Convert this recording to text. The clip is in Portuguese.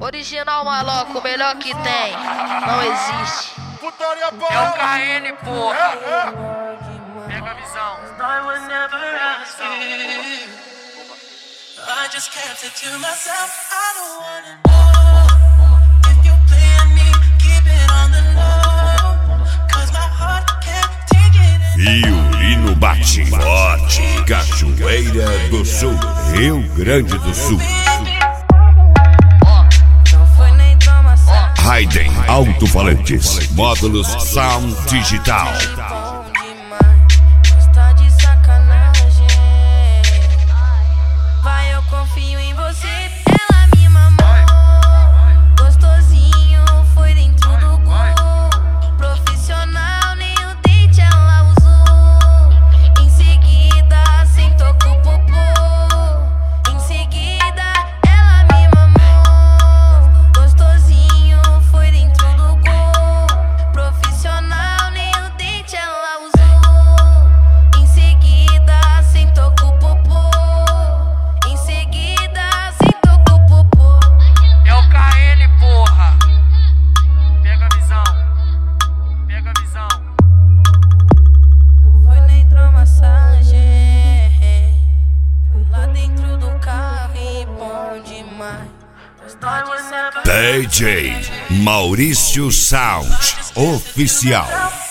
Original maloco, o melhor que tem. Não existe. É o KN, porra. Pega a visão. I just can't say to myself, I don't wanna know if you playing me, keep it on the low, cause my heart can't take it. Violino bate forte, Cachoeira do Sul, Rio Grande do Sul. Raiden Alto-Falantes, módulos Sound Digital. Confio em você, ela me mamou. Gostosinho, foi dentro do gol. Profissional, nem o dente ela usou. Em seguida, sentou com o popô. Em seguida, ela me mamou. Gostosinho, foi dentro do gol. Profissional, nem o dente ela usou. Em seguida, sentou com o popô. É o KN, porra. Pega a visão. Pega a visão. Foi na hidromassagem, fui lá dentro do carro e bom demais. DJ Maurício Sound Oficial.